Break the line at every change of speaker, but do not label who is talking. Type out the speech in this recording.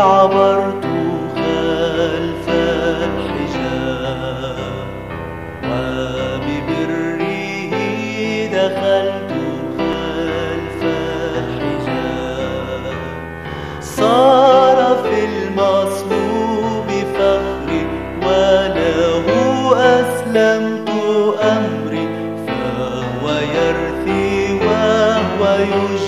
عبرت خلف الحجاب، وببره دخلت خلف الحجاب. صار في المصلوب فخري، وله أسلمت أمري، فهو يرثي وهو يجزي